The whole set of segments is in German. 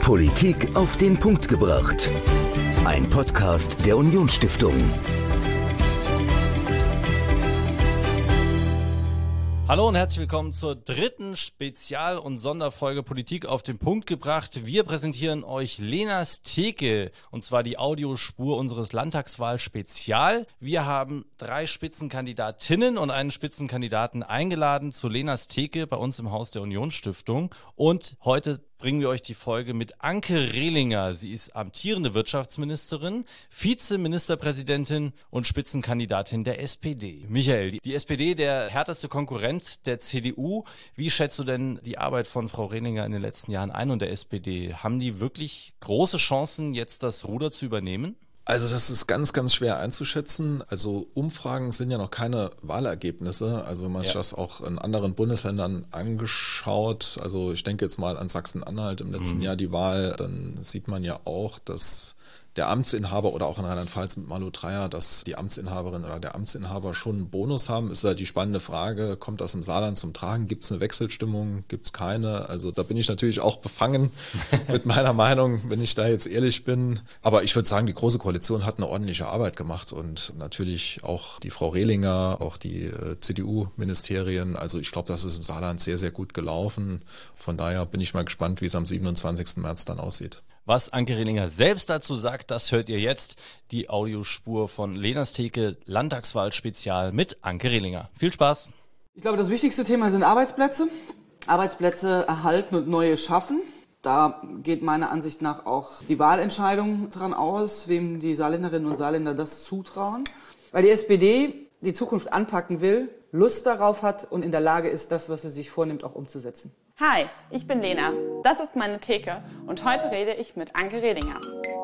Politik auf den Punkt gebracht. Ein Podcast der Unionsstiftung. Hallo und herzlich willkommen zur dritten Spezial- und Sonderfolge Politik auf den Punkt gebracht. Wir präsentieren euch Lenas Theke, und zwar die Audiospur unseres Landtagswahl-Spezial. Wir haben 3 Spitzenkandidatinnen und einen Spitzenkandidaten eingeladen zu Lenas Theke bei uns im Haus der Unionsstiftung. Und heute bringen wir euch die Folge mit Anke Rehlinger. Sie ist amtierende Wirtschaftsministerin, Vizeministerpräsidentin und Spitzenkandidatin der SPD. Michael, die SPD, der härteste Konkurrent der CDU. Wie schätzt du denn die Arbeit von Frau Rehlinger in den letzten Jahren ein und der SPD? Haben die wirklich große Chancen, jetzt das Ruder zu übernehmen? Also das ist ganz, ganz schwer einzuschätzen. Also Umfragen sind ja noch keine Wahlergebnisse. Also wenn man sich das auch in anderen Bundesländern angeschaut, also ich denke jetzt mal an Sachsen-Anhalt im letzten Jahr die Wahl, dann sieht man ja auch, dass der Amtsinhaber oder auch in Rheinland-Pfalz mit Malu Dreyer, dass die Amtsinhaberin oder der Amtsinhaber schon einen Bonus haben, ist ja die spannende Frage, kommt das im Saarland zum Tragen? Gibt es eine Wechselstimmung? Gibt es keine? Also da bin ich natürlich auch befangen mit meiner Meinung, wenn ich da jetzt ehrlich bin. Aber ich würde sagen, die Große Koalition hat eine ordentliche Arbeit gemacht und natürlich auch die Frau Rehlinger, auch die CDU-Ministerien. Also ich glaube, das ist im Saarland sehr, sehr gut gelaufen. Von daher bin ich mal gespannt, wie es am 27. März dann aussieht. Was Anke Rehlinger selbst dazu sagt, das hört ihr jetzt. Die Audiospur von Lenas Theke, Landtagswahl-Spezial mit Anke Rehlinger. Viel Spaß! Ich glaube, das wichtigste Thema sind Arbeitsplätze. Arbeitsplätze erhalten und neue schaffen. Da geht meiner Ansicht nach auch die Wahlentscheidung dran aus, wem die Saarländerinnen und Saarländer das zutrauen. Weil die SPD die Zukunft anpacken will, Lust darauf hat und in der Lage ist, das, was sie sich vornimmt, auch umzusetzen. Hi, ich bin Lena, das ist meine Theke und heute rede ich mit Anke Rehlinger.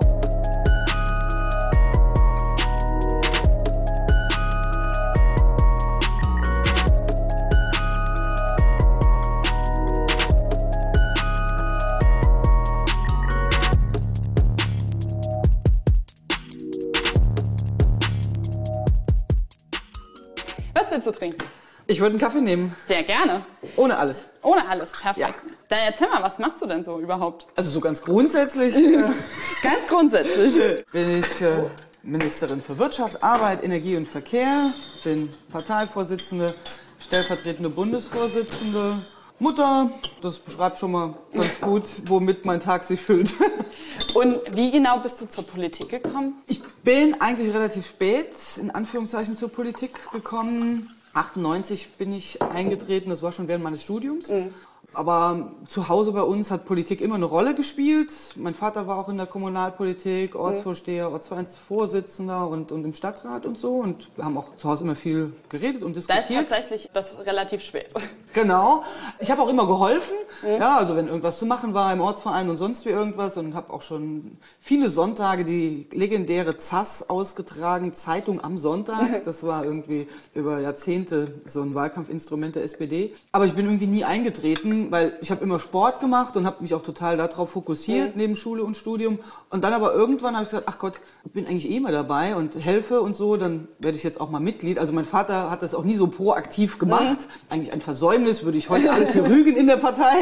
Was willst du trinken? Ich würde einen Kaffee nehmen. Sehr gerne. Ohne alles. Ohne alles, perfekt. Ja. Dann erzähl mal, was machst du denn so überhaupt? Also so ganz grundsätzlich Ganz grundsätzlich. bin ich Ministerin für Wirtschaft, Arbeit, Energie und Verkehr, bin Parteivorsitzende, stellvertretende Bundesvorsitzende, Mutter. Das beschreibt schon mal ganz gut, womit mein Tag sich füllt. Und wie genau bist du zur Politik gekommen? Ich bin eigentlich relativ spät, in Anführungszeichen, zur Politik gekommen. 98 bin ich eingetreten, das war schon während meines Studiums. Aber zu Hause bei uns hat Politik immer eine Rolle gespielt. Mein Vater war auch in der Kommunalpolitik, Ortsvorsteher, Ortsvereinsvorsitzender und im Stadtrat und so. Und wir haben auch zu Hause immer viel geredet und Da diskutiert. ist tatsächlich das relativ spät. Genau. Ich habe auch immer geholfen. Ja, also wenn irgendwas zu machen war im Ortsverein und sonst wie irgendwas. Und habe auch schon viele Sonntage die legendäre ZAS ausgetragen, Zeitung am Sonntag. Das war irgendwie über Jahrzehnte so ein Wahlkampfinstrument der SPD. Aber ich bin irgendwie nie eingetreten, weil ich habe immer Sport gemacht und habe mich auch total darauf fokussiert, neben Schule und Studium. Und dann aber irgendwann habe ich gesagt, ach Gott, ich bin eigentlich immer dabei und helfe und so, dann werde ich jetzt auch mal Mitglied. Also mein Vater hat das auch nie so proaktiv gemacht. Eigentlich ein Versäumnis, würde ich heute alle für rügen in der Partei.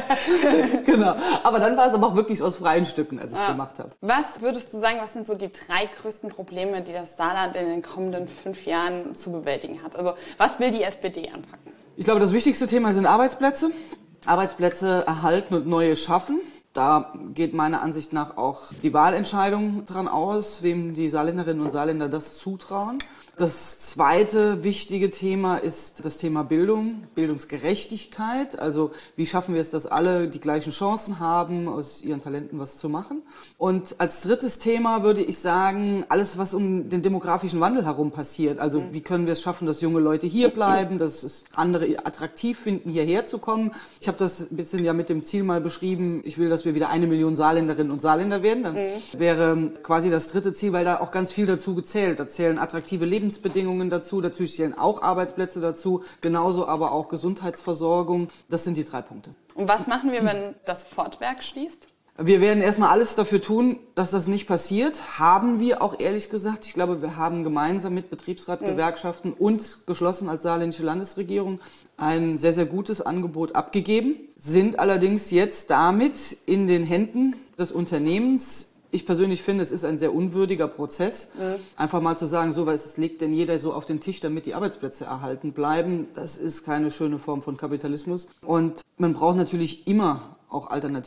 Genau. Aber dann war es aber auch wirklich aus freien Stücken, als ich es gemacht habe. Was würdest du sagen, was sind so die 3 größten Probleme, die das Saarland in den kommenden 5 Jahren zu bewältigen hat? Also was will die SPD anpacken? Ich glaube, das wichtigste Thema sind Arbeitsplätze. Arbeitsplätze erhalten und neue schaffen. Da geht meiner Ansicht nach auch die Wahlentscheidung dran aus, wem die Saarländerinnen und Saarländer das zutrauen. Das zweite wichtige Thema ist das Thema Bildung, Bildungsgerechtigkeit. Also wie schaffen wir es, dass alle die gleichen Chancen haben, aus ihren Talenten was zu machen. Und als drittes Thema würde ich sagen, alles, was um den demografischen Wandel herum passiert. Also wie können wir es schaffen, dass junge Leute hier bleiben, dass es andere attraktiv finden, hierher zu kommen. Ich habe das ein bisschen ja mit dem Ziel mal beschrieben, ich will, dass wir wieder 1 Million Saarländerinnen und Saarländer werden. Dann wäre quasi das dritte Ziel, weil da auch ganz viel dazu gezählt. Da zählen attraktive Lebensbedingungen dazu zählen auch Arbeitsplätze dazu, genauso aber auch Gesundheitsversorgung. Das sind die 3 Punkte. Und was machen wir, wenn das Fortwerk schließt? Wir werden erstmal alles dafür tun, dass das nicht passiert. Haben wir auch ehrlich gesagt. Ich glaube, wir haben gemeinsam mit Betriebsrat, Gewerkschaften und geschlossen als saarländische Landesregierung ein sehr, sehr gutes Angebot abgegeben, sind allerdings jetzt damit in den Händen des Unternehmens. Ich persönlich finde, es ist ein sehr unwürdiger Prozess. Einfach mal zu sagen, so, was legt denn jeder so auf den Tisch, damit die Arbeitsplätze erhalten bleiben, das ist keine schöne Form von Kapitalismus. Und man braucht natürlich immer auch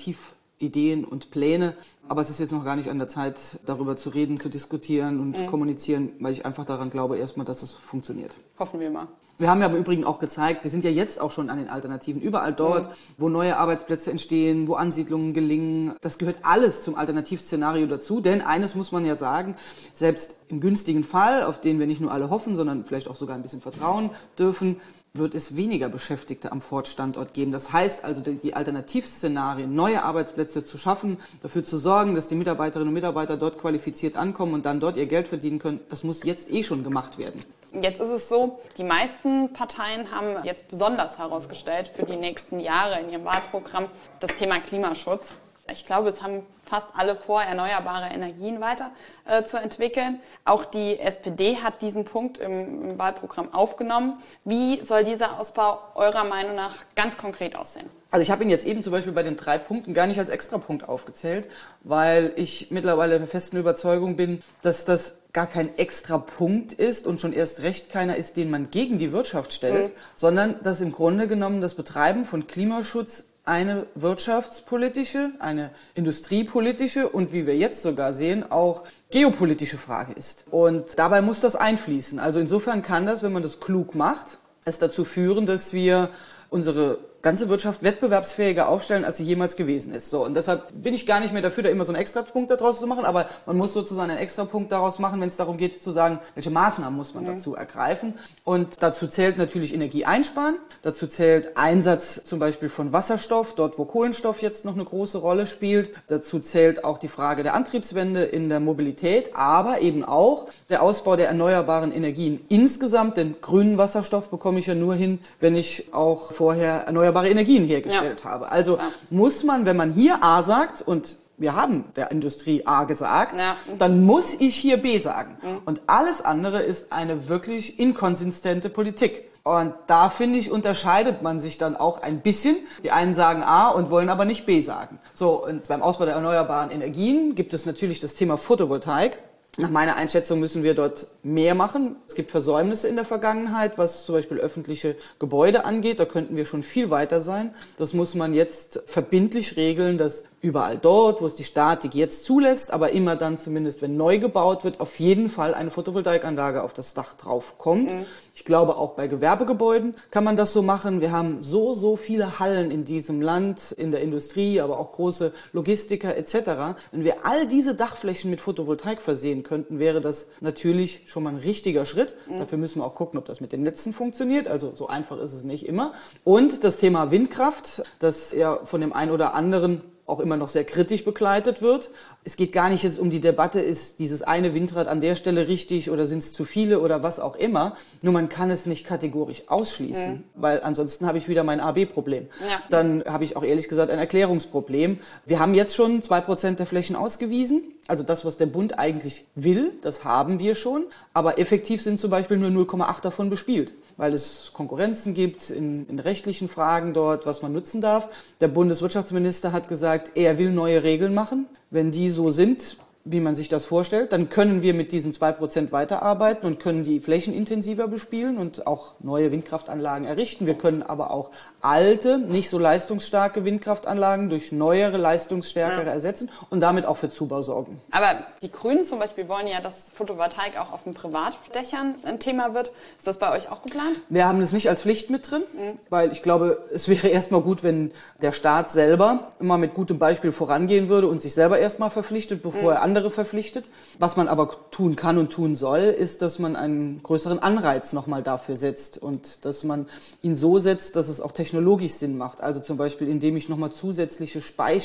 Ideen und Pläne, aber es ist jetzt noch gar nicht an der Zeit, darüber zu reden, zu diskutieren und kommunizieren, weil ich einfach daran glaube, erstmal, dass das funktioniert. Hoffen wir mal. Wir haben ja im Übrigen auch gezeigt, wir sind ja jetzt auch schon an den Alternativen. Überall dort, wo neue Arbeitsplätze entstehen, wo Ansiedlungen gelingen, das gehört alles zum Alternativszenario dazu. Denn eines muss man ja sagen, selbst im günstigen Fall, auf den wir nicht nur alle hoffen, sondern vielleicht auch sogar ein bisschen vertrauen dürfen, wird es weniger Beschäftigte am Ford-Standort geben. Das heißt also, die Alternativszenarien, neue Arbeitsplätze zu schaffen, dafür zu sorgen, dass die Mitarbeiterinnen und Mitarbeiter dort qualifiziert ankommen und dann dort ihr Geld verdienen können, das muss jetzt schon gemacht werden. Jetzt ist es so, die meisten Parteien haben jetzt besonders herausgestellt für die nächsten Jahre in ihrem Wahlprogramm das Thema Klimaschutz. Ich glaube, es haben fast alle vor, erneuerbare Energien weiter zu entwickeln. Auch die SPD hat diesen Punkt im Wahlprogramm aufgenommen. Wie soll dieser Ausbau eurer Meinung nach ganz konkret aussehen? Also ich habe ihn jetzt eben zum Beispiel bei den 3 Punkten gar nicht als Extrapunkt aufgezählt, weil ich mittlerweile der festen Überzeugung bin, dass das gar kein Extrapunkt ist und schon erst recht keiner ist, den man gegen die Wirtschaft stellt, sondern dass im Grunde genommen das Betreiben von Klimaschutz eine wirtschaftspolitische, eine industriepolitische und wie wir jetzt sogar sehen, auch geopolitische Frage ist. Und dabei muss das einfließen. Also insofern kann das, wenn man das klug macht, es dazu führen, dass wir unsere ganze Wirtschaft wettbewerbsfähiger aufstellen, als sie jemals gewesen ist. So, und deshalb bin ich gar nicht mehr dafür, da immer so einen Extrapunkt daraus zu machen, aber man muss sozusagen einen Extrapunkt daraus machen, wenn es darum geht, zu sagen, welche Maßnahmen muss man dazu ergreifen. Und dazu zählt natürlich Energie einsparen, dazu zählt Einsatz zum Beispiel von Wasserstoff, dort wo Kohlenstoff jetzt noch eine große Rolle spielt. Dazu zählt auch die Frage der Antriebswende in der Mobilität, aber eben auch der Ausbau der erneuerbaren Energien insgesamt, denn grünen Wasserstoff bekomme ich ja nur hin, wenn ich auch vorher erneuerbare Energien hergestellt habe. Also muss man, wenn man hier A sagt und wir haben der Industrie A gesagt, dann muss ich hier B sagen. Und alles andere ist eine wirklich inkonsistente Politik. Und da, finde ich, unterscheidet man sich dann auch ein bisschen. Die einen sagen A und wollen aber nicht B sagen. So, und beim Ausbau der erneuerbaren Energien gibt es natürlich das Thema Photovoltaik. Nach meiner Einschätzung müssen wir dort mehr machen. Es gibt Versäumnisse in der Vergangenheit, was zum Beispiel öffentliche Gebäude angeht. Da könnten wir schon viel weiter sein. Das muss man jetzt verbindlich regeln, dass überall dort, wo es die Statik jetzt zulässt, aber immer dann zumindest, wenn neu gebaut wird, auf jeden Fall eine Photovoltaikanlage auf das Dach drauf kommt. Ich glaube, auch bei Gewerbegebäuden kann man das so machen. Wir haben so viele Hallen in diesem Land, in der Industrie, aber auch große Logistiker etc. Wenn wir all diese Dachflächen mit Photovoltaik versehen könnten, wäre das natürlich schon mal ein richtiger Schritt. Dafür müssen wir auch gucken, ob das mit den Netzen funktioniert. Also so einfach ist es nicht immer. Und das Thema Windkraft, das ja von dem einen oder anderen auch immer noch sehr kritisch begleitet wird. Es geht gar nicht jetzt um die Debatte, ist dieses eine Windrad an der Stelle richtig oder sind es zu viele oder was auch immer. Nur man kann es nicht kategorisch ausschließen, weil ansonsten habe ich wieder mein AB-Problem. Ja. Dann habe ich auch ehrlich gesagt ein Erklärungsproblem. Wir haben jetzt schon 2% der Flächen ausgewiesen. Also das, was der Bund eigentlich will, das haben wir schon. Aber effektiv sind zum Beispiel nur 0,8 davon bespielt, weil es Konkurrenzen gibt in rechtlichen Fragen dort, was man nutzen darf. Der Bundeswirtschaftsminister hat gesagt, er will neue Regeln machen. Wenn die so sind, wie man sich das vorstellt, dann können wir mit diesen 2% weiterarbeiten und können die Flächen intensiver bespielen und auch neue Windkraftanlagen errichten. Wir können aber auch alte, nicht so leistungsstarke Windkraftanlagen durch neuere, leistungsstärkere ersetzen und damit auch für Zubau sorgen. Aber die Grünen zum Beispiel wollen ja, dass Photovoltaik auch auf den Privatdächern ein Thema wird. Ist das bei euch auch geplant? Wir haben das nicht als Pflicht mit drin, weil ich glaube, es wäre erstmal gut, wenn der Staat selber immer mit gutem Beispiel vorangehen würde und sich selber erstmal verpflichtet, bevor er andere verpflichtet. Was man aber tun kann und tun soll, ist, dass man einen größeren Anreiz nochmal dafür setzt und dass man ihn so setzt, dass es auch technologisch Sinn macht. Also zum Beispiel, indem ich nochmal zusätzliche Speicher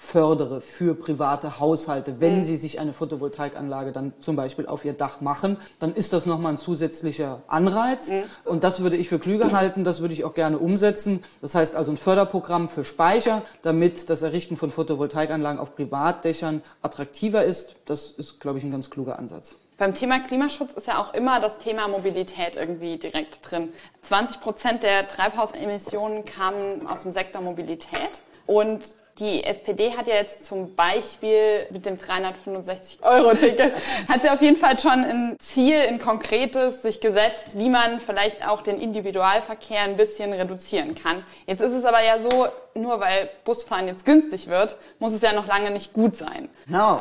fördere für private Haushalte. Wenn sie sich eine Photovoltaikanlage dann zum Beispiel auf ihr Dach machen, dann ist das nochmal ein zusätzlicher Anreiz. Und das würde ich für klüger halten, das würde ich auch gerne umsetzen. Das heißt also ein Förderprogramm für Speicher, damit das Errichten von Photovoltaikanlagen auf Privatdächern attraktiver ist. Das ist, glaube ich, ein ganz kluger Ansatz. Beim Thema Klimaschutz ist ja auch immer das Thema Mobilität irgendwie direkt drin. 20% der Treibhausemissionen kamen aus dem Sektor Mobilität. Und die SPD hat ja jetzt zum Beispiel mit dem 365-Euro-Ticket, hat sie auf jeden Fall schon ein Ziel, ein konkretes sich gesetzt, wie man vielleicht auch den Individualverkehr ein bisschen reduzieren kann. Jetzt ist es aber ja so, nur weil Busfahren jetzt günstig wird, muss es ja noch lange nicht gut sein. Genau.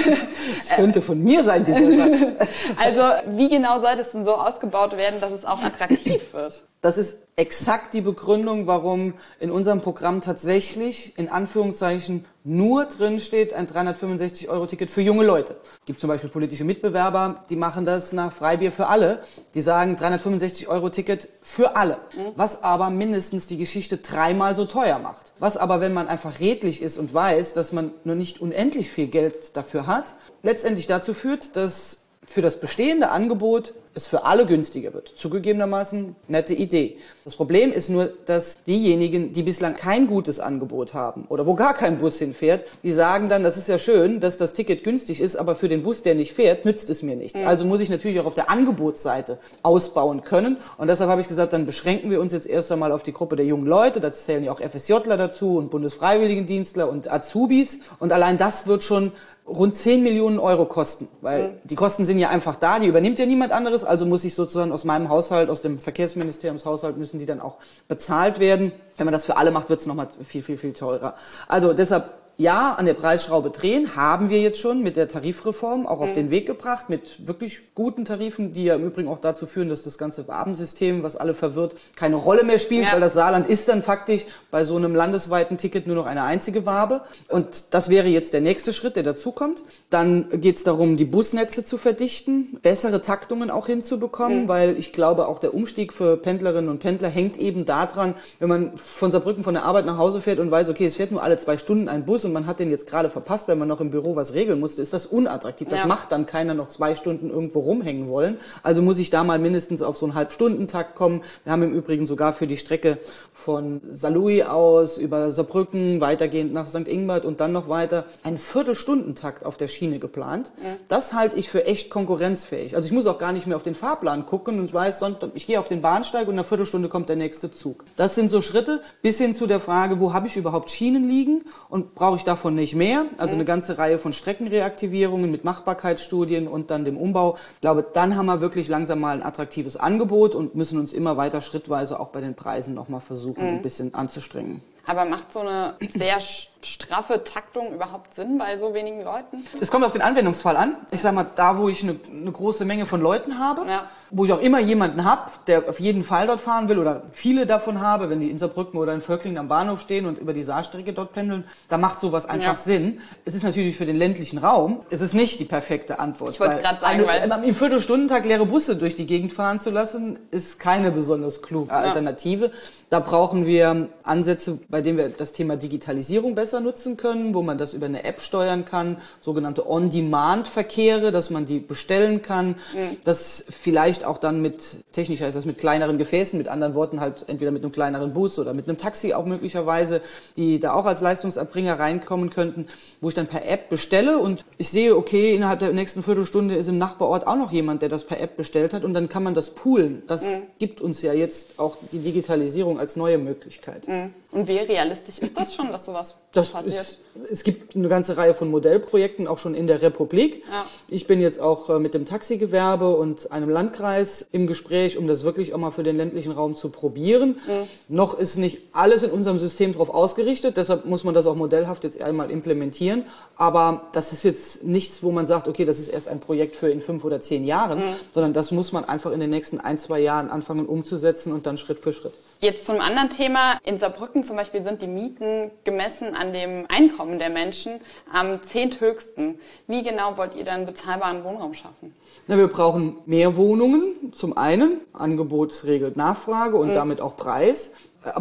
Das könnte von mir sein, dieser Satz. Also wie genau soll das denn so ausgebaut werden, dass es auch attraktiv wird? Das ist exakt die Begründung, warum in unserem Programm tatsächlich in Anführungszeichen nur drin steht ein 365-Euro-Ticket für junge Leute. Es gibt zum Beispiel politische Mitbewerber, die machen das nach Freibier für alle. Die sagen 365-Euro-Ticket für alle. Was aber mindestens die Geschichte 3-mal so teuer macht. Was aber, wenn man einfach redlich ist und weiß, dass man nur nicht unendlich viel Geld dafür hat, letztendlich dazu führt, dass für das bestehende Angebot es für alle günstiger wird. Zugegebenermaßen nette Idee. Das Problem ist nur, dass diejenigen, die bislang kein gutes Angebot haben oder wo gar kein Bus hinfährt, die sagen dann, das ist ja schön, dass das Ticket günstig ist, aber für den Bus, der nicht fährt, nützt es mir nichts. Also muss ich natürlich auch auf der Angebotsseite ausbauen können. Und deshalb habe ich gesagt, dann beschränken wir uns jetzt erst einmal auf die Gruppe der jungen Leute. Da zählen ja auch FSJler dazu und Bundesfreiwilligendienstler und Azubis. Und allein das wird schon rund 10 Millionen Euro kosten, weil die Kosten sind ja einfach da, die übernimmt ja niemand anderes, also muss ich sozusagen aus meinem Haushalt, aus dem Verkehrsministeriumshaushalt müssen die dann auch bezahlt werden. Wenn man das für alle macht, wird es nochmal viel, viel, viel teurer. Also deshalb ja, an der Preisschraube drehen, haben wir jetzt schon mit der Tarifreform auch auf den Weg gebracht, mit wirklich guten Tarifen, die ja im Übrigen auch dazu führen, dass das ganze Wabensystem, was alle verwirrt, keine Rolle mehr spielt, weil das Saarland ist dann faktisch bei so einem landesweiten Ticket nur noch eine einzige Wabe. Und das wäre jetzt der nächste Schritt, der dazukommt. Dann geht es darum, die Busnetze zu verdichten, bessere Taktungen auch hinzubekommen, weil ich glaube, auch der Umstieg für Pendlerinnen und Pendler hängt eben daran, wenn man von Saarbrücken von der Arbeit nach Hause fährt und weiß, okay, es fährt nur alle 2 Stunden ein Bus und man hat den jetzt gerade verpasst, weil man noch im Büro was regeln musste, ist das unattraktiv. Das macht dann keiner noch 2 Stunden irgendwo rumhängen wollen. Also muss ich da mal mindestens auf so einen Halbstundentakt kommen. Wir haben im Übrigen sogar für die Strecke von Saarlouis aus über Saarbrücken, weitergehend nach St. Ingbert und dann noch weiter, einen Viertelstundentakt auf der Schiene geplant. Das halte ich für echt konkurrenzfähig. Also ich muss auch gar nicht mehr auf den Fahrplan gucken und ich weiß, ich gehe auf den Bahnsteig und in einer Viertelstunde kommt der nächste Zug. Das sind so Schritte bis hin zu der Frage, wo habe ich überhaupt Schienen liegen und brauche ich davon nicht mehr? Also eine ganze Reihe von Streckenreaktivierungen mit Machbarkeitsstudien und dann dem Umbau. Ich glaube, dann haben wir wirklich langsam mal ein attraktives Angebot und müssen uns immer weiter schrittweise auch bei den Preisen nochmal versuchen, ein bisschen anzustrengen. Aber macht so eine sehr straffe Taktung überhaupt Sinn bei so wenigen Leuten? Es kommt auf den Anwendungsfall an. Ich sag mal, da wo ich eine große Menge von Leuten habe, wo ich auch immer jemanden habe, der auf jeden Fall dort fahren will oder viele davon habe, wenn die in Saarbrücken oder in Völklingen am Bahnhof stehen und über die Saarstrecke dort pendeln, da macht sowas einfach Sinn. Es ist natürlich für den ländlichen Raum, es ist nicht die perfekte Antwort. Ich wollte gerade sagen, weil im Viertelstundentag leere Busse durch die Gegend fahren zu lassen, ist keine besonders kluge Alternative. Da brauchen wir Ansätze, bei denen wir das Thema Digitalisierung besser nutzen können, wo man das über eine App steuern kann, sogenannte On-Demand-Verkehre, dass man die bestellen kann, das vielleicht auch dann technisch heißt das mit kleineren Gefäßen, mit anderen Worten halt entweder mit einem kleineren Bus oder mit einem Taxi auch möglicherweise, die da auch als Leistungserbringer reinkommen könnten, wo ich dann per App bestelle und ich sehe, okay, innerhalb der nächsten Viertelstunde ist im Nachbarort auch noch jemand, der das per App bestellt hat und dann kann man das poolen. Das gibt uns ja jetzt auch die Digitalisierung als neue Möglichkeit. Und wie realistisch ist das schon, dass sowas passiert? Es gibt eine ganze Reihe von Modellprojekten, auch schon in der Republik. Ja. Ich bin jetzt auch mit dem Taxigewerbe und einem Landkreis im Gespräch, um das wirklich auch mal für den ländlichen Raum zu probieren. Noch ist nicht alles in unserem System darauf ausgerichtet, deshalb muss man das auch modellhaft jetzt einmal implementieren. Aber das ist jetzt nichts, wo man sagt, okay, das ist erst ein Projekt für in 5 oder 10 Jahren, sondern das muss man einfach in den nächsten 1, 2 Jahren anfangen umzusetzen und dann Schritt für Schritt. Jetzt zum anderen Thema. In Saarbrücken zum Beispiel sind die Mieten gemessen an dem Einkommen der Menschen am 10. höchsten. Wie genau wollt ihr dann bezahlbaren Wohnraum schaffen? Na, wir brauchen mehr Wohnungen. Zum einen, Angebot regelt Nachfrage und damit auch Preis. Aber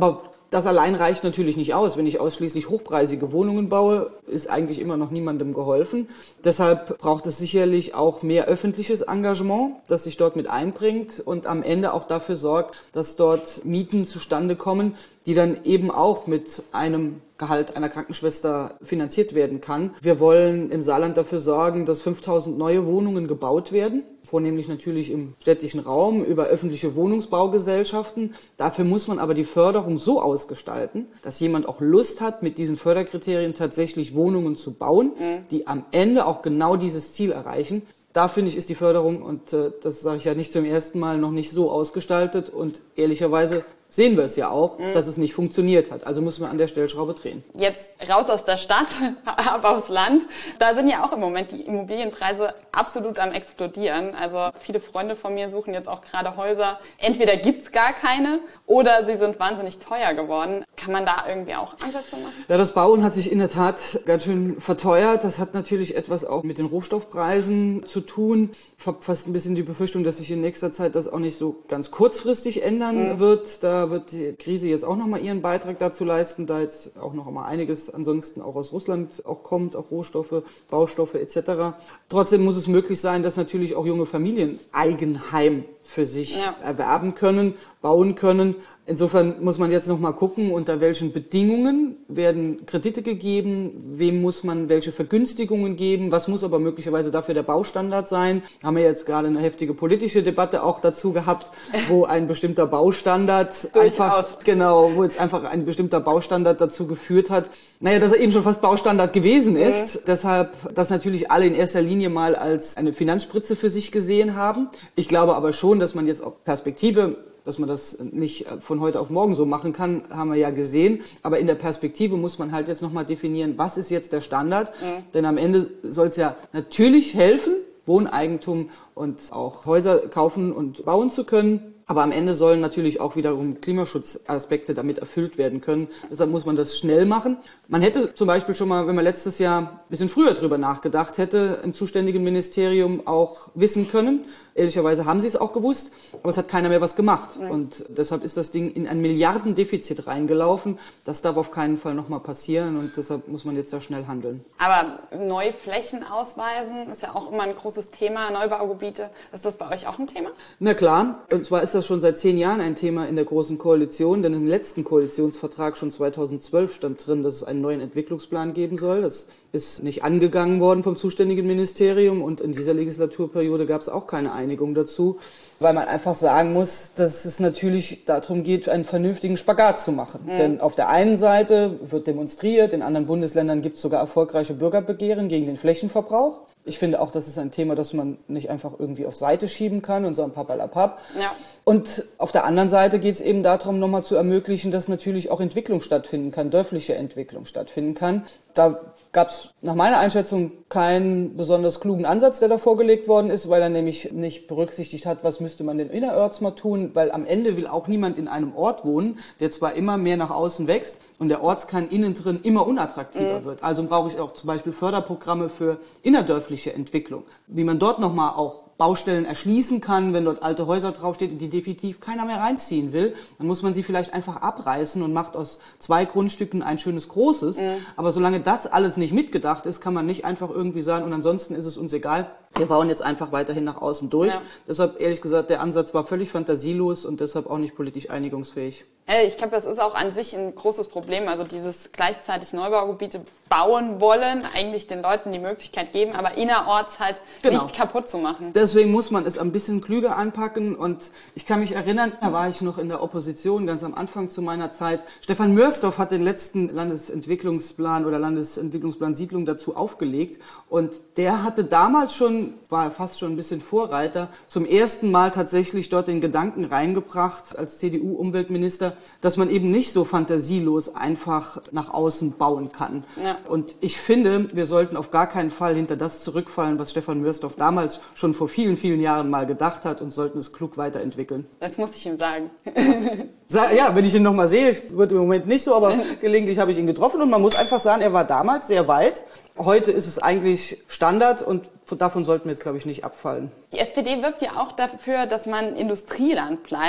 Das allein reicht natürlich nicht aus. Wenn ich ausschließlich hochpreisige Wohnungen baue, ist eigentlich immer noch niemandem geholfen. Deshalb braucht es sicherlich auch mehr öffentliches Engagement, das sich dort mit einbringt und am Ende auch dafür sorgt, dass dort Mieten zustande kommen, die dann eben auch mit einem Gehalt einer Krankenschwester finanziert werden kann. Wir wollen im Saarland dafür sorgen, dass 5.000 neue Wohnungen gebaut werden, vornehmlich natürlich im städtischen Raum über öffentliche Wohnungsbaugesellschaften. Dafür muss man aber die Förderung so ausgestalten, dass jemand auch Lust hat, mit diesen Förderkriterien tatsächlich Wohnungen zu bauen, die am Ende auch genau dieses Ziel erreichen. Da finde ich, ist die Förderung, und das sage ich ja nicht zum ersten Mal, noch nicht so ausgestaltet, und ehrlicherweise sehen wir es ja auch, dass es nicht funktioniert hat. Also müssen wir an der Stellschraube drehen. Jetzt raus aus der Stadt, aber aufs Land. Da sind ja auch im Moment die Immobilienpreise absolut am explodieren. Also viele Freunde von mir suchen jetzt auch gerade Häuser. Entweder gibt's gar keine oder sie sind wahnsinnig teuer geworden. Kann man da irgendwie auch Ansätze machen? Ja, das Bauen hat sich in der Tat ganz schön verteuert. Das hat natürlich etwas auch mit den Rohstoffpreisen zu tun. Ich habe fast ein bisschen die Befürchtung, dass sich in nächster Zeit das auch nicht so ganz kurzfristig ändern wird. Da wird die Krise jetzt auch nochmal ihren Beitrag dazu leisten, da jetzt auch noch mal einiges ansonsten auch aus Russland auch kommt, auch Rohstoffe, Baustoffe etc. Trotzdem muss es möglich sein, dass natürlich auch junge Familien Eigenheim für sich erwerben können, bauen können. Insofern muss man jetzt noch mal gucken, unter welchen Bedingungen werden Kredite gegeben, wem muss man welche Vergünstigungen geben, was muss aber möglicherweise dafür der Baustandard sein. Haben wir jetzt gerade eine heftige politische Debatte auch dazu gehabt, wo ein bestimmter Baustandard wo jetzt einfach ein bestimmter Baustandard dazu geführt hat, dass er eben schon fast Baustandard gewesen ist. Deshalb das natürlich alle in erster Linie mal als eine Finanzspritze für sich gesehen haben. Ich glaube aber schon, dass man jetzt auch Perspektive, dass man das nicht von heute auf morgen so machen kann, haben wir ja gesehen. Aber in der Perspektive muss man halt jetzt nochmal definieren, was ist jetzt der Standard? Denn am Ende soll es ja natürlich helfen, Wohneigentum und auch Häuser kaufen und bauen zu können. Aber am Ende sollen natürlich auch wiederum Klimaschutzaspekte damit erfüllt werden können. Deshalb muss man das schnell machen. Man hätte zum Beispiel schon mal, wenn man letztes Jahr ein bisschen früher drüber nachgedacht hätte, im zuständigen Ministerium auch wissen können. Ehrlicherweise haben sie es auch gewusst, aber es hat keiner mehr was gemacht. Und deshalb ist das Ding in ein Milliardendefizit reingelaufen. Das darf auf keinen Fall nochmal passieren, und deshalb muss man jetzt da schnell handeln. Aber neue Flächen ausweisen ist ja auch immer ein großes Thema, Neubaugebiete. Ist das bei euch auch ein Thema? Na klar, und zwar ist das schon seit 10 Jahren ein Thema in der Großen Koalition, denn im letzten Koalitionsvertrag schon 2012 stand drin, dass es einen neuen Entwicklungsplan geben soll. Das ist nicht angegangen worden vom zuständigen Ministerium, und in dieser Legislaturperiode gab es auch keine Einigung dazu, weil man einfach sagen muss, dass es natürlich darum geht, einen vernünftigen Spagat zu machen. Denn auf der einen Seite wird demonstriert, in anderen Bundesländern gibt es sogar erfolgreiche Bürgerbegehren gegen den Flächenverbrauch. Ich finde auch, das ist ein Thema, das man nicht einfach irgendwie auf Seite schieben kann und so ein Papalapap. Ja. Und auf der anderen Seite geht es eben darum, nochmal zu ermöglichen, dass natürlich auch Entwicklung stattfinden kann, dörfliche Entwicklung stattfinden kann. Da gab es nach meiner Einschätzung keinen besonders klugen Ansatz, der da vorgelegt worden ist, weil er nämlich nicht berücksichtigt hat, was müsste man denn innerorts mal tun, weil am Ende will auch niemand in einem Ort wohnen, der zwar immer mehr nach außen wächst und der Ortskern innen drin immer unattraktiver wird. Also brauche ich auch zum Beispiel Förderprogramme für innerdörfliche Entwicklung, wie man dort nochmal auch Baustellen erschließen kann, wenn dort alte Häuser draufstehen, in die definitiv keiner mehr reinziehen will, dann muss man sie vielleicht einfach abreißen und macht aus 2 Grundstücken ein schönes großes. Aber solange das alles nicht mitgedacht ist, kann man nicht einfach irgendwie sagen, und ansonsten ist es uns egal, wir bauen jetzt einfach weiterhin nach außen durch. Ja. Deshalb, ehrlich gesagt, der Ansatz war völlig fantasielos und deshalb auch nicht politisch einigungsfähig. Ich glaube, das ist auch an sich ein großes Problem. Also dieses gleichzeitig Neubaugebiete bauen wollen, eigentlich den Leuten die Möglichkeit geben, aber innerorts halt nicht kaputt zu machen. Deswegen muss man es ein bisschen klüger anpacken, und ich kann mich erinnern, da war ich noch in der Opposition, ganz am Anfang zu meiner Zeit. Stefan Mörsdorf hat den letzten Landesentwicklungsplan oder Landesentwicklungsplan Siedlung dazu aufgelegt, und der hatte damals schon, war fast schon ein bisschen Vorreiter, zum ersten Mal tatsächlich dort den Gedanken reingebracht als CDU-Umweltminister, dass man eben nicht so fantasielos einfach nach außen bauen kann. Ja. Und ich finde, wir sollten auf gar keinen Fall hinter das zurückfallen, was Stefan Mörsdorf damals schon vor vielen, vielen Jahren mal gedacht hat, und sollten es klug weiterentwickeln. Das muss ich ihm sagen. Ja, wenn ich ihn nochmal sehe, wird im Moment nicht so, aber gelegentlich habe ich ihn getroffen, und man muss einfach sagen, er war damals sehr weit. Heute ist es eigentlich Standard, und davon sollten wir jetzt, glaube ich, nicht abfallen. Die SPD wirbt ja auch dafür, dass man Industrieland bleibt.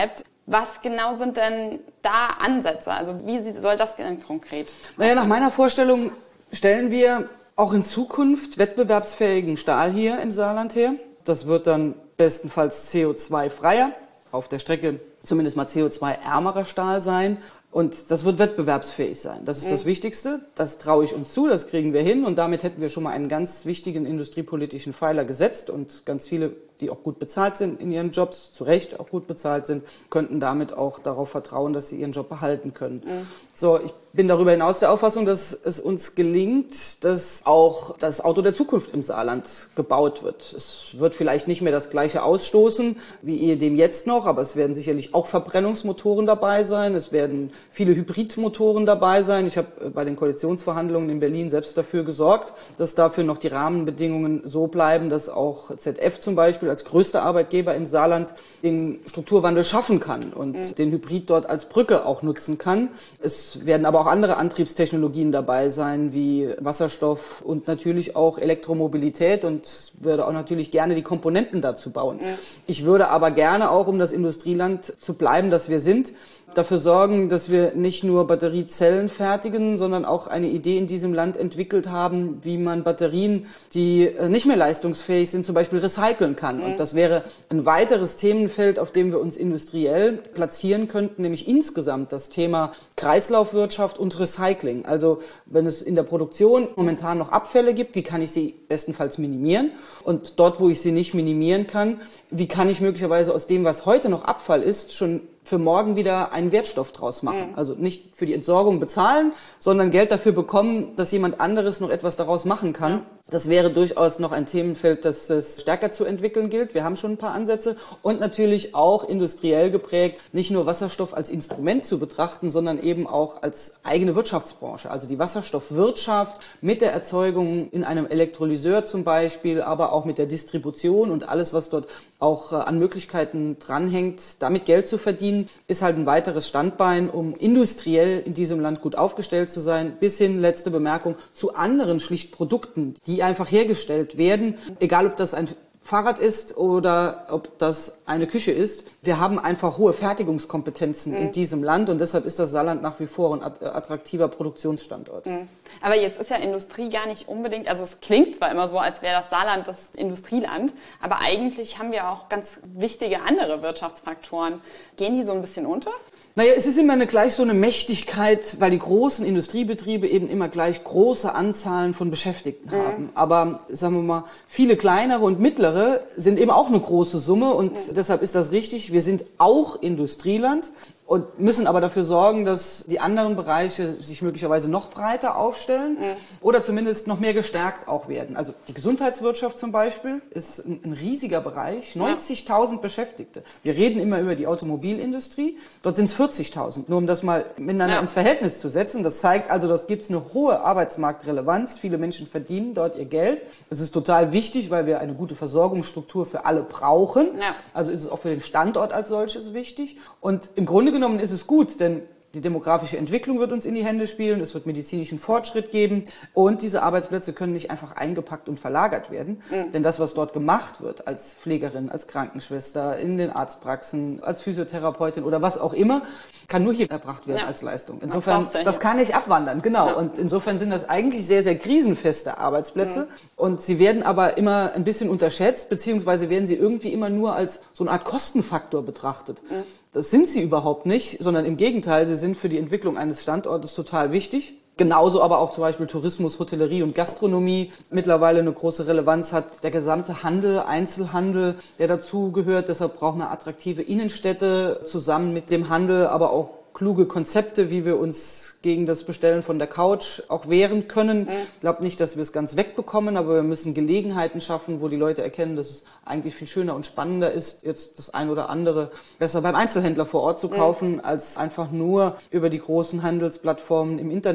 Was genau sind denn da Ansätze? Also wie soll das denn konkret? Naja, nach meiner Vorstellung stellen wir auch in Zukunft wettbewerbsfähigen Stahl hier im Saarland her. Das wird dann bestenfalls CO2-freier, auf der Strecke zumindest mal CO2-ärmerer Stahl sein. Und das wird wettbewerbsfähig sein. Das ist das Wichtigste. Das traue ich uns zu, das kriegen wir hin. Und damit hätten wir schon mal einen ganz wichtigen industriepolitischen Pfeiler gesetzt. Und ganz viele, die auch gut bezahlt sind in ihren Jobs, zu Recht auch gut bezahlt sind, könnten damit auch darauf vertrauen, dass sie ihren Job behalten können. So, ich bin darüber hinaus der Auffassung, dass es uns gelingt, dass auch das Auto der Zukunft im Saarland gebaut wird. Es wird vielleicht nicht mehr das gleiche ausstoßen wie dem jetzt noch, aber es werden sicherlich auch Verbrennungsmotoren dabei sein. Es werden viele Hybridmotoren dabei sein. Ich habe bei den Koalitionsverhandlungen in Berlin selbst dafür gesorgt, dass dafür noch die Rahmenbedingungen so bleiben, dass auch ZF zum Beispiel als größter Arbeitgeber im Saarland den Strukturwandel schaffen kann und den Hybrid dort als Brücke auch nutzen kann. Es werden aber auch andere Antriebstechnologien dabei sein, wie Wasserstoff und natürlich auch Elektromobilität, und würde auch natürlich gerne die Komponenten dazu bauen. Ich würde aber gerne auch, um das Industrieland zu bleiben, das wir sind, dafür sorgen, dass wir nicht nur Batteriezellen fertigen, sondern auch eine Idee in diesem Land entwickelt haben, wie man Batterien, die nicht mehr leistungsfähig sind, zum Beispiel recyceln kann. Und das wäre ein weiteres Themenfeld, auf dem wir uns industriell platzieren könnten, nämlich insgesamt das Thema Kreislaufwirtschaft und Recycling. Also wenn es in der Produktion momentan noch Abfälle gibt, wie kann ich sie bestenfalls minimieren? Und dort, wo ich sie nicht minimieren kann, wie kann ich möglicherweise aus dem, was heute noch Abfall ist, schon für morgen wieder einen Wertstoff draus machen. Also nicht für die Entsorgung bezahlen, sondern Geld dafür bekommen, dass jemand anderes noch etwas daraus machen kann. Das wäre durchaus noch ein Themenfeld, das es stärker zu entwickeln gilt. Wir haben schon ein paar Ansätze und natürlich auch industriell geprägt, nicht nur Wasserstoff als Instrument zu betrachten, sondern eben auch als eigene Wirtschaftsbranche. Also die Wasserstoffwirtschaft mit der Erzeugung in einem Elektrolyseur zum Beispiel, aber auch mit der Distribution und alles, was dort auch an Möglichkeiten dranhängt, damit Geld zu verdienen, ist halt ein weiteres Standbein, um industriell in diesem Land gut aufgestellt zu sein, bis hin, letzte Bemerkung, zu anderen schlicht Produkten, die einfach hergestellt werden, egal ob das ein Fahrrad ist oder ob das eine Küche ist. Wir haben einfach hohe Fertigungskompetenzen in diesem Land, und deshalb ist das Saarland nach wie vor ein attraktiver Produktionsstandort. Aber jetzt ist ja Industrie gar nicht unbedingt, also es klingt zwar immer so, als wäre das Saarland das Industrieland, aber eigentlich haben wir auch ganz wichtige andere Wirtschaftsfaktoren. Gehen die so ein bisschen unter? Naja, es ist immer gleich so eine Mächtigkeit, weil die großen Industriebetriebe eben immer gleich große Anzahlen von Beschäftigten haben. Aber sagen wir mal, viele kleinere und mittlere sind eben auch eine große Summe, und deshalb ist das richtig. Wir sind auch Industrieland und müssen aber dafür sorgen, dass die anderen Bereiche sich möglicherweise noch breiter aufstellen oder zumindest noch mehr gestärkt auch werden. Also die Gesundheitswirtschaft zum Beispiel ist ein riesiger Bereich, 90.000 Beschäftigte. Wir reden immer über die Automobilindustrie, dort sind es 40.000, nur um das mal miteinander ins Verhältnis zu setzen. Das zeigt also, dass gibt es eine hohe Arbeitsmarktrelevanz, viele Menschen verdienen dort ihr Geld. Das ist total wichtig, weil wir eine gute Versorgungsstruktur für alle brauchen. Ja. Also ist es auch für den Standort als solches wichtig. Und im Grunde genommen ist es gut, denn die demografische Entwicklung wird uns in die Hände spielen, es wird medizinischen Fortschritt geben, und diese Arbeitsplätze können nicht einfach eingepackt und verlagert werden. Denn das, was dort gemacht wird als Pflegerin, als Krankenschwester, in den Arztpraxen, als Physiotherapeutin oder was auch immer, kann nur hier erbracht werden als Leistung. Insofern, das kann nicht abwandern, genau. Ja. Und insofern sind das eigentlich sehr, sehr krisenfeste Arbeitsplätze. Und sie werden aber immer ein bisschen unterschätzt, beziehungsweise werden sie irgendwie immer nur als so eine Art Kostenfaktor betrachtet. Das sind sie überhaupt nicht, sondern im Gegenteil, sie sind für die Entwicklung eines Standortes total wichtig. Genauso aber auch zum Beispiel Tourismus, Hotellerie und Gastronomie mittlerweile eine große Relevanz hat. Der gesamte Handel, Einzelhandel, der dazu gehört. Deshalb brauchen wir attraktive Innenstädte zusammen mit dem Handel, aber auch kluge Konzepte, wie wir uns gegen das Bestellen von der Couch auch wehren können. Ich glaube nicht, dass wir es ganz wegbekommen, aber wir müssen Gelegenheiten schaffen, wo die Leute erkennen, dass es eigentlich viel schöner und spannender ist, jetzt das ein oder andere besser beim Einzelhändler vor Ort zu kaufen, als einfach nur über die großen Handelsplattformen im Internet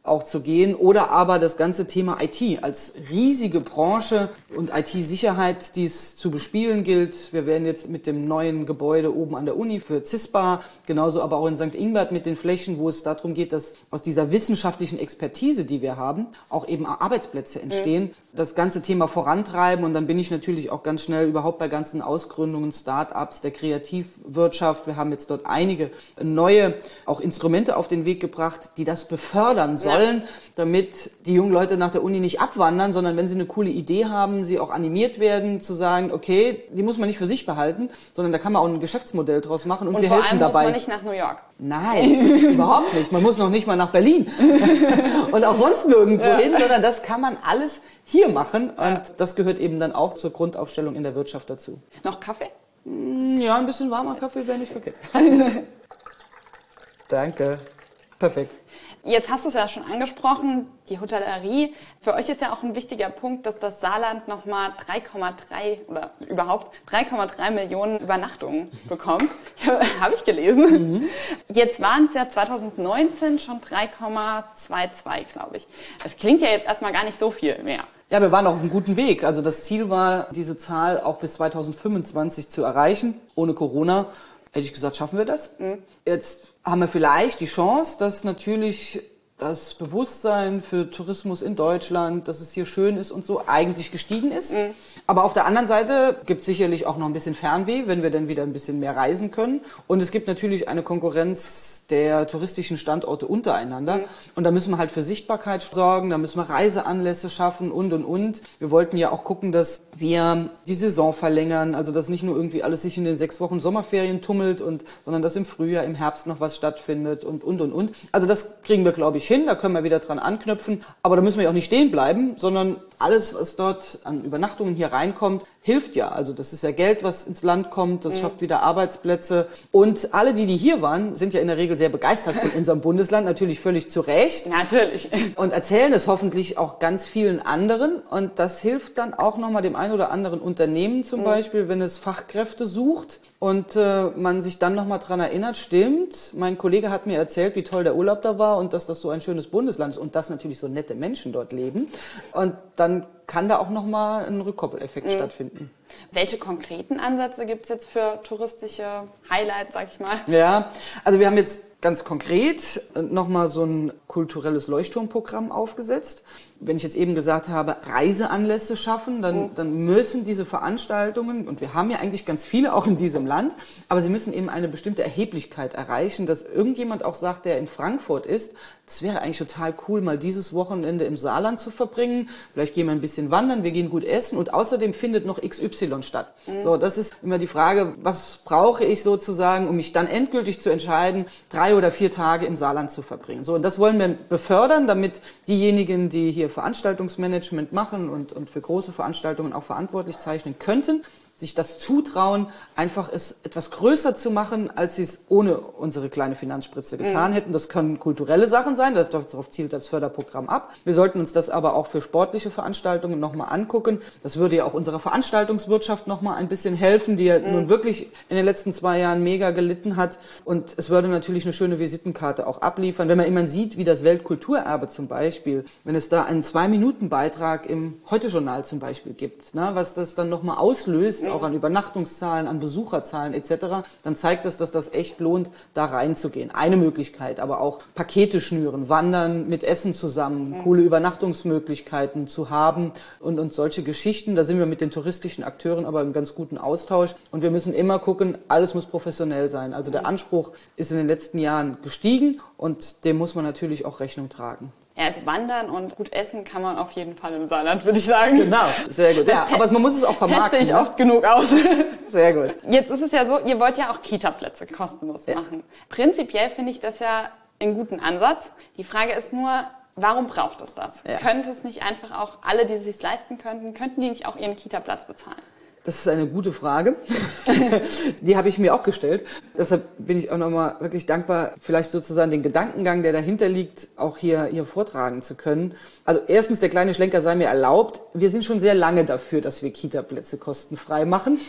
auch zu gehen. Oder aber das ganze Thema IT als riesige Branche und IT-Sicherheit, die es zu bespielen gilt. Wir werden jetzt mit dem neuen Gebäude oben an der Uni für CISPA, genauso aber auch in St. Ingbert mit den Flächen, wo es darum geht, dass aus dieser wissenschaftlichen Expertise, die wir haben, auch eben Arbeitsplätze entstehen, das ganze Thema vorantreiben. Und dann bin ich natürlich auch ganz schnell überhaupt bei ganzen Ausgründungen, Start-ups, der Kreativwirtschaft. Wir haben jetzt dort einige neue auch Instrumente auf den Weg gebracht, die das befördern sollen, damit die jungen Leute nach der Uni nicht abwandern, sondern wenn sie eine coole Idee haben, sie auch animiert werden zu sagen, okay, die muss man nicht für sich behalten, sondern da kann man auch ein Geschäftsmodell draus machen und wir helfen dabei. Und vor allem muss man nicht nach New York. Nein, überhaupt nicht. Man muss noch nicht mal nach Berlin und auch sonst nirgendwo hin, sondern das kann man alles hier machen und das gehört eben dann auch zur Grundaufstellung in der Wirtschaft dazu. Noch Kaffee? Ja, ein bisschen warmer Kaffee wäre nicht verkehrt. Danke. Perfekt. Jetzt hast du es ja schon angesprochen, die Hotellerie. Für euch ist ja auch ein wichtiger Punkt, dass das Saarland nochmal 3,3 oder überhaupt 3,3 Millionen Übernachtungen bekommt. Habe ich gelesen. Jetzt waren es ja 2019 schon 3,22, glaube ich. Das klingt ja jetzt erstmal gar nicht so viel mehr. Ja, wir waren auch auf einem guten Weg. Also das Ziel war, diese Zahl auch bis 2025 zu erreichen. Ohne Corona hätte ich gesagt, schaffen wir das. Jetzt haben wir vielleicht die Chance, dass natürlich das Bewusstsein für Tourismus in Deutschland, dass es hier schön ist und so, eigentlich gestiegen ist. Aber auf der anderen Seite gibt es sicherlich auch noch ein bisschen Fernweh, wenn wir dann wieder ein bisschen mehr reisen können. Und es gibt natürlich eine Konkurrenz der touristischen Standorte untereinander. Und da müssen wir halt für Sichtbarkeit sorgen, da müssen wir Reiseanlässe schaffen und. Wir wollten ja auch gucken, dass wir die Saison verlängern, also dass nicht nur irgendwie alles sich in den 6 Wochen Sommerferien tummelt, sondern dass im Frühjahr, im Herbst noch was stattfindet und. Also das kriegen wir, glaube ich, hin, da können wir wieder dran anknüpfen. Aber da müssen wir auch nicht stehen bleiben, sondern alles, was dort an Übernachtungen hier reinkommt, hilft ja. Also das ist ja Geld, was ins Land kommt, das schafft wieder Arbeitsplätze. Und alle, die hier waren, sind ja in der Regel sehr begeistert von unserem Bundesland, natürlich völlig zu Recht. Natürlich. Und erzählen es hoffentlich auch ganz vielen anderen. Und das hilft dann auch nochmal dem einen oder anderen Unternehmen zum Beispiel, wenn es Fachkräfte sucht und man sich dann nochmal dran erinnert, stimmt, mein Kollege hat mir erzählt, wie toll der Urlaub da war und dass das so ein schönes Bundesland ist und dass natürlich so nette Menschen dort leben. Und dann kann da auch nochmal ein Rückkoppeleffekt stattfinden. Welche konkreten Ansätze gibt es jetzt für touristische Highlights, sag ich mal? Ja, also wir haben jetzt ganz konkret nochmal so ein kulturelles Leuchtturmprogramm aufgesetzt. Wenn ich jetzt eben gesagt habe, Reiseanlässe schaffen, dann müssen diese Veranstaltungen, und wir haben ja eigentlich ganz viele auch in diesem Land, aber sie müssen eben eine bestimmte Erheblichkeit erreichen, dass irgendjemand auch sagt, der in Frankfurt ist, das wäre eigentlich total cool, mal dieses Wochenende im Saarland zu verbringen. Vielleicht gehen wir ein bisschen wandern, wir gehen gut essen und außerdem findet noch XY statt. So, das ist immer die Frage, was brauche ich sozusagen, um mich dann endgültig zu entscheiden, 3 oder 4 Tage im Saarland zu verbringen. So, und das wollen wir befördern, damit diejenigen, die hier Veranstaltungsmanagement machen und für große Veranstaltungen auch verantwortlich zeichnen könnten, sich das zutrauen, einfach es etwas größer zu machen, als sie es ohne unsere kleine Finanzspritze getan hätten. Das können kulturelle Sachen sein, darauf zielt das Förderprogramm ab. Wir sollten uns das aber auch für sportliche Veranstaltungen nochmal angucken. Das würde ja auch unserer Veranstaltungswirtschaft nochmal ein bisschen helfen, die ja nun wirklich in den letzten 2 Jahren mega gelitten hat. Und es würde natürlich eine schöne Visitenkarte auch abliefern. Wenn man immer sieht, wie das Weltkulturerbe zum Beispiel, wenn es da einen 2-Minuten-Beitrag im Heute-Journal zum Beispiel gibt, ne, was das dann nochmal auslöst, auch an Übernachtungszahlen, an Besucherzahlen etc., dann zeigt das, dass das echt lohnt, da reinzugehen. Eine Möglichkeit, aber auch Pakete schnüren, wandern mit Essen zusammen, coole Übernachtungsmöglichkeiten zu haben und solche Geschichten. Da sind wir mit den touristischen Akteuren aber im ganz guten Austausch und wir müssen immer gucken, alles muss professionell sein. Also der Anspruch ist in den letzten Jahren gestiegen und dem muss man natürlich auch Rechnung tragen. Ja, also wandern und gut essen kann man auf jeden Fall im Saarland, würde ich sagen. Genau, sehr gut. Ja, aber man muss es auch vermarkten. Teste ich oft genug aus. Sehr gut. Jetzt ist es ja so, ihr wollt ja auch Kita-Plätze kostenlos machen. Prinzipiell finde ich das ja einen guten Ansatz. Die Frage ist nur, warum braucht es das? Ja. Könnte es nicht einfach auch alle, die es sich leisten könnten die nicht auch ihren Kita-Platz bezahlen? Das ist eine gute Frage. Die habe ich mir auch gestellt. Deshalb bin ich auch nochmal wirklich dankbar, vielleicht sozusagen den Gedankengang, der dahinter liegt, auch hier vortragen zu können. Also erstens, der kleine Schlenker sei mir erlaubt. Wir sind schon sehr lange dafür, dass wir Kita-Plätze kostenfrei machen.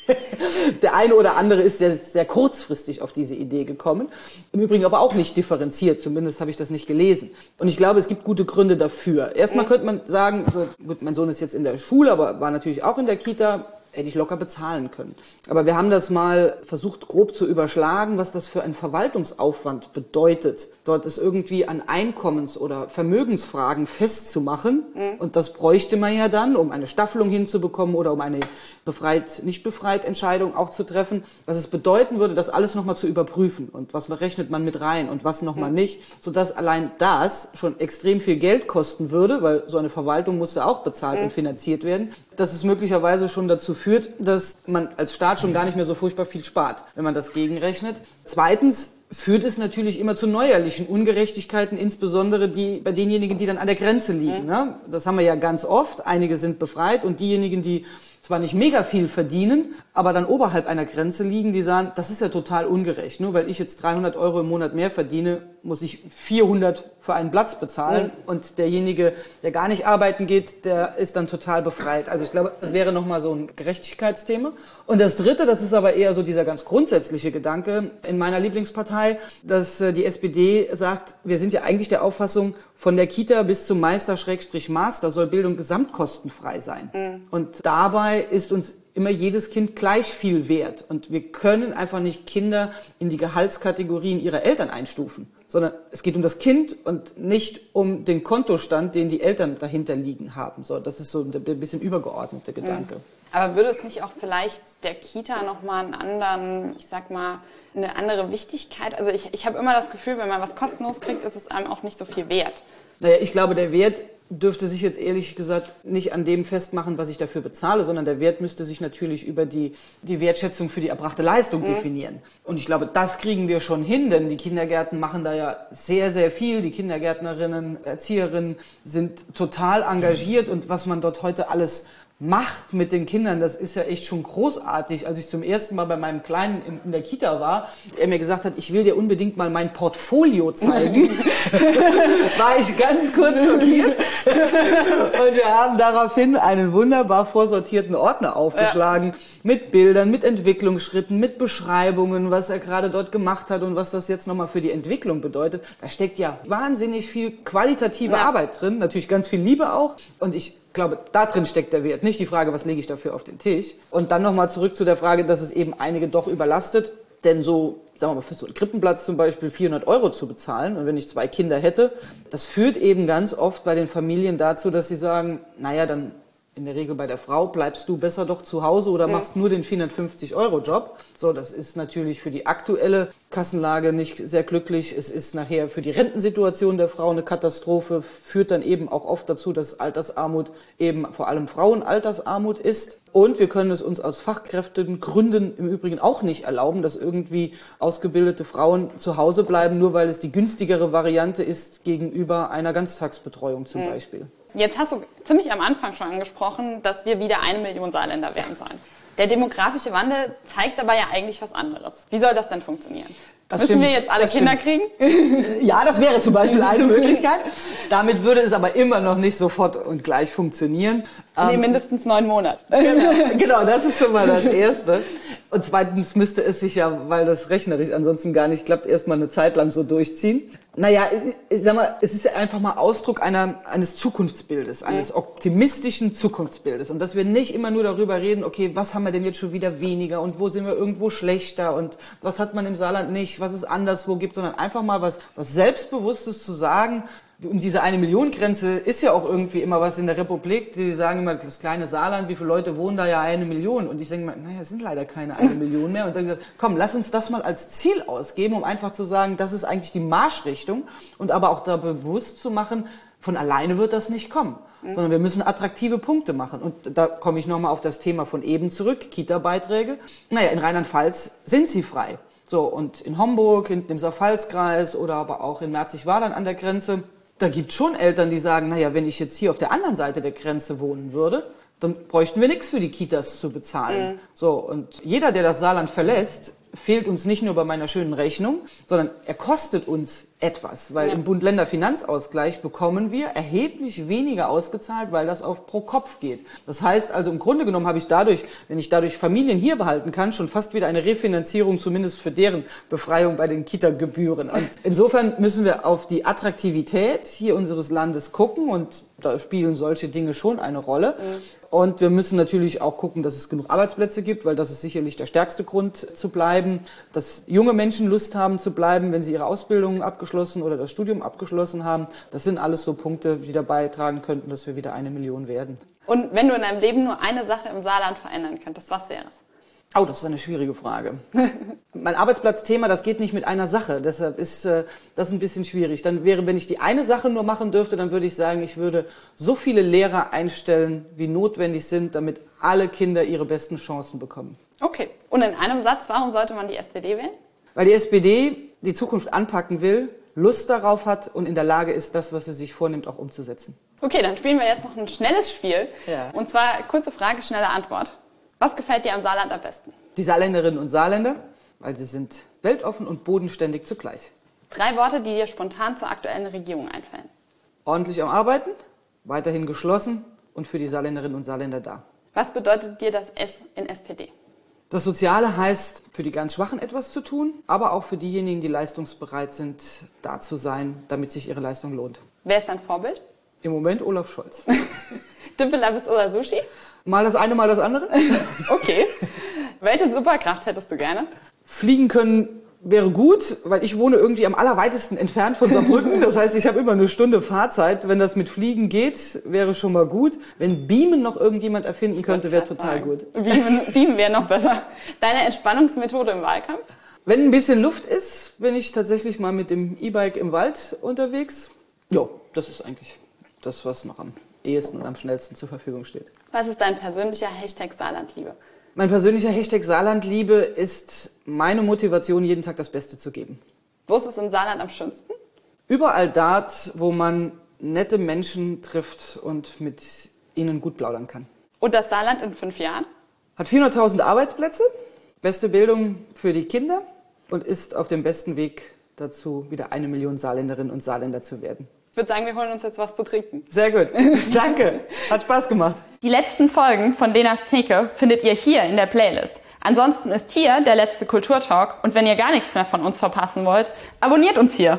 Der eine oder andere ist sehr, sehr kurzfristig auf diese Idee gekommen. Im Übrigen aber auch nicht differenziert, zumindest habe ich das nicht gelesen. Und ich glaube, es gibt gute Gründe dafür. Erstmal könnte man sagen, so, gut, mein Sohn ist jetzt in der Schule, aber war natürlich auch in der Kita, hätte ich locker bezahlen können. Aber wir haben das mal versucht, grob zu überschlagen, was das für einen Verwaltungsaufwand bedeutet, dort es irgendwie an Einkommens- oder Vermögensfragen festzumachen. Und das bräuchte man ja dann, um eine Staffelung hinzubekommen oder um eine befreit, nicht befreit Entscheidung auch zu treffen, dass es bedeuten würde, das alles nochmal zu überprüfen. Und was rechnet man mit rein und was nochmal nicht, sodass allein das schon extrem viel Geld kosten würde, weil so eine Verwaltung muss ja auch bezahlt und finanziert werden, dass es möglicherweise schon dazu führt, dass man als Staat schon gar nicht mehr so furchtbar viel spart, wenn man das gegenrechnet. Zweitens führt es natürlich immer zu neuerlichen Ungerechtigkeiten, insbesondere bei denjenigen, die dann an der Grenze liegen. Ne? Das haben wir ja ganz oft. Einige sind befreit und diejenigen, die zwar nicht mega viel verdienen, aber dann oberhalb einer Grenze liegen, die sagen, das ist ja total ungerecht. Nur weil ich jetzt 300 € im Monat mehr verdiene, muss ich 400 für einen Platz bezahlen. Und derjenige, der gar nicht arbeiten geht, der ist dann total befreit. Also ich glaube, das wäre nochmal so ein Gerechtigkeitsthema. Und das Dritte, das ist aber eher so dieser ganz grundsätzliche Gedanke in meiner Lieblingspartei, dass die SPD sagt, wir sind ja eigentlich der Auffassung, von der Kita bis zum Meister/Master soll Bildung gesamtkostenfrei sein. Und dabei ist uns immer jedes Kind gleich viel wert. Und wir können einfach nicht Kinder in die Gehaltskategorien ihrer Eltern einstufen, sondern es geht um das Kind und nicht um den Kontostand, den die Eltern dahinter liegen haben. So, das ist so ein bisschen übergeordnete Gedanke. Aber würde es nicht auch vielleicht der Kita nochmal eine andere Wichtigkeit? Also ich habe immer das Gefühl, wenn man was kostenlos kriegt, ist es einem auch nicht so viel wert. Naja, ich glaube, der Wert dürfte sich jetzt ehrlich gesagt nicht an dem festmachen, was ich dafür bezahle, sondern der Wert müsste sich natürlich über die Wertschätzung für die erbrachte Leistung definieren. Und ich glaube, das kriegen wir schon hin, denn die Kindergärten machen da ja sehr, sehr viel. Die Kindergärtnerinnen, Erzieherinnen sind total engagiert und was man dort heute alles macht mit den Kindern, das ist ja echt schon großartig. Als ich zum ersten Mal bei meinem Kleinen in der Kita war, er mir gesagt hat, ich will dir unbedingt mal mein Portfolio zeigen, war ich ganz kurz schockiert. Und wir haben daraufhin einen wunderbar vorsortierten Ordner aufgeschlagen, mit Bildern, mit Entwicklungsschritten, mit Beschreibungen, was er gerade dort gemacht hat und was das jetzt nochmal für die Entwicklung bedeutet. Da steckt ja wahnsinnig viel qualitative Arbeit drin, natürlich ganz viel Liebe auch. Und ich glaube, da drin steckt der Wert, nicht die Frage, was lege ich dafür auf den Tisch. Und dann nochmal zurück zu der Frage, dass es eben einige doch überlastet, denn so, sagen wir mal, für so einen Krippenplatz zum Beispiel 400 € zu bezahlen und wenn ich 2 Kinder hätte, das führt eben ganz oft bei den Familien dazu, dass sie sagen, naja, dann in der Regel bei der Frau bleibst du besser doch zu Hause oder machst nur den 450-€-Job. So, das ist natürlich für die aktuelle Kassenlage nicht sehr glücklich. Es ist nachher für die Rentensituation der Frau eine Katastrophe, führt dann eben auch oft dazu, dass Altersarmut eben vor allem Frauenaltersarmut ist. Und wir können es uns aus Fachkräftegründen im Übrigen auch nicht erlauben, dass irgendwie ausgebildete Frauen zu Hause bleiben, nur weil es die günstigere Variante ist gegenüber einer Ganztagsbetreuung zum Beispiel. Jetzt hast du ziemlich am Anfang schon angesprochen, dass wir wieder 1 Million Saarländer werden sollen. Der demografische Wandel zeigt dabei ja eigentlich was anderes. Wie soll das denn funktionieren? Müssen wir jetzt alle Kinder kriegen? Ja, das wäre zum Beispiel eine Möglichkeit. Damit würde es aber immer noch nicht sofort und gleich funktionieren. Nee, mindestens 9 Monate. Genau, das ist schon mal das Erste. Und zweitens müsste es sich ja, weil das rechnerisch ansonsten gar nicht klappt, erstmal eine Zeit lang so durchziehen. Naja, ich sag mal, es ist ja einfach mal Ausdruck eines Zukunftsbildes, eines optimistischen Zukunftsbildes. Und dass wir nicht immer nur darüber reden, okay, was haben wir denn jetzt schon wieder weniger und wo sind wir irgendwo schlechter und was hat man im Saarland nicht, was es anderswo gibt, sondern einfach mal was Selbstbewusstes zu sagen. Um diese 1-Million-Grenze ist ja auch irgendwie immer was in der Republik. Die sagen immer, das kleine Saarland, wie viele Leute wohnen da? Ja, 1 Million. Und ich denke mal, naja, es sind leider keine 1 Million mehr. Und dann gesagt, komm, lass uns das mal als Ziel ausgeben, um einfach zu sagen, das ist eigentlich die Marschrichtung. Und aber auch da bewusst zu machen, von alleine wird das nicht kommen. Sondern wir müssen attraktive Punkte machen. Und da komme ich nochmal auf das Thema von eben zurück, Kita-Beiträge. Naja, in Rheinland-Pfalz sind sie frei. So, und in Homburg, in dem Saar-Pfalz-Kreis oder aber auch in Merzig-Wadern an der Grenze, da gibt es schon Eltern, die sagen, naja, wenn ich jetzt hier auf der anderen Seite der Grenze wohnen würde, dann bräuchten wir nichts für die Kitas zu bezahlen. So, und jeder, der das Saarland verlässt, fehlt uns nicht nur bei meiner schönen Rechnung, sondern er kostet uns etwas, weil im Bund-Länder-Finanzausgleich bekommen wir erheblich weniger ausgezahlt, weil das auf pro Kopf geht. Das heißt also, im Grunde genommen habe ich dadurch, wenn ich dadurch Familien hier behalten kann, schon fast wieder eine Refinanzierung, zumindest für deren Befreiung bei den Kita-Gebühren. Und insofern müssen wir auf die Attraktivität hier unseres Landes gucken und da spielen solche Dinge schon eine Rolle. Und wir müssen natürlich auch gucken, dass es genug Arbeitsplätze gibt, weil das ist sicherlich der stärkste Grund zu bleiben, dass junge Menschen Lust haben zu bleiben, wenn sie ihre Ausbildung abgeschlossen oder das Studium abgeschlossen haben. Das sind alles so Punkte, die da beitragen könnten, dass wir wieder 1 Million werden. Und wenn du in deinem Leben nur eine Sache im Saarland verändern könntest, was wäre es? Oh, das ist eine schwierige Frage. Mein Arbeitsplatzthema, das geht nicht mit einer Sache. Deshalb ist das ein bisschen schwierig. Dann wäre, wenn ich die eine Sache nur machen dürfte, dann würde ich sagen, ich würde so viele Lehrer einstellen, wie notwendig sind, damit alle Kinder ihre besten Chancen bekommen. Okay. Und in einem Satz, warum sollte man die SPD wählen? Weil die SPD die Zukunft anpacken will, Lust darauf hat und in der Lage ist, das, was sie sich vornimmt, auch umzusetzen. Okay, dann spielen wir jetzt noch ein schnelles Spiel. Ja. Und zwar kurze Frage, schnelle Antwort. Was gefällt dir am Saarland am besten? Die Saarländerinnen und Saarländer, weil sie sind weltoffen und bodenständig zugleich. 3 Worte, die dir spontan zur aktuellen Regierung einfallen. Ordentlich am Arbeiten, weiterhin geschlossen und für die Saarländerinnen und Saarländer da. Was bedeutet dir das S in SPD? Das Soziale heißt, für die ganz Schwachen etwas zu tun, aber auch für diejenigen, die leistungsbereit sind, da zu sein, damit sich ihre Leistung lohnt. Wer ist dein Vorbild? Im Moment Olaf Scholz. Dippelabis oder Sushi? Mal das eine, mal das andere. Okay. Welche Superkraft hättest du gerne? Fliegen können wäre gut, weil ich wohne irgendwie am allerweitesten entfernt von Saarbrücken. Das heißt, ich habe immer 1 Stunde Fahrzeit. Wenn das mit Fliegen geht, wäre schon mal gut. Wenn Beamen noch irgendjemand erfinden könnte, wäre total gut. Beamen wäre noch besser. Deine Entspannungsmethode im Wahlkampf? Wenn ein bisschen Luft ist, bin ich tatsächlich mal mit dem E-Bike im Wald unterwegs. Ja, das ist eigentlich das, was noch am ehesten und am schnellsten zur Verfügung steht. Was ist dein persönlicher Hashtag Saarlandliebe? Mein persönlicher Hashtag Saarlandliebe ist meine Motivation, jeden Tag das Beste zu geben. Wo ist es im Saarland am schönsten? Überall dort, wo man nette Menschen trifft und mit ihnen gut plaudern kann. Und das Saarland in 5 Jahren? Hat 400.000 Arbeitsplätze, beste Bildung für die Kinder und ist auf dem besten Weg dazu, wieder 1 Million Saarländerinnen und Saarländer zu werden. Ich würde sagen, wir holen uns jetzt was zu trinken. Sehr gut. Danke. Hat Spaß gemacht. Die letzten Folgen von Lenas Theke findet ihr hier in der Playlist. Ansonsten ist hier der letzte Kulturtalk. Und wenn ihr gar nichts mehr von uns verpassen wollt, abonniert uns hier.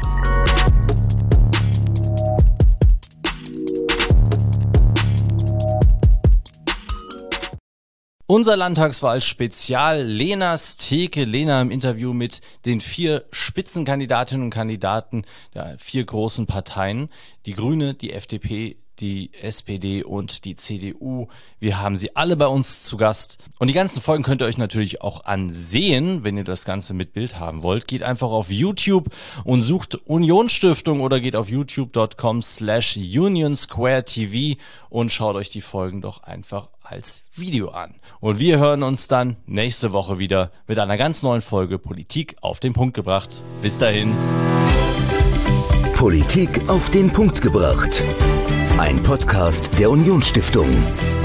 Unser Landtagswahl-Spezial, Lenas Theke. Lena im Interview mit den 4 Spitzenkandidatinnen und Kandidaten der 4 großen Parteien. Die Grüne, die FDP, die SPD und die CDU. Wir haben sie alle bei uns zu Gast. Und die ganzen Folgen könnt ihr euch natürlich auch ansehen, wenn ihr das Ganze mit Bild haben wollt. Geht einfach auf YouTube und sucht Unionsstiftung oder geht auf youtube.com/UnionSquareTV und schaut euch die Folgen doch einfach als Video an. Und wir hören uns dann nächste Woche wieder mit einer ganz neuen Folge Politik auf den Punkt gebracht. Bis dahin. Politik auf den Punkt gebracht. Ein Podcast der Unionsstiftung.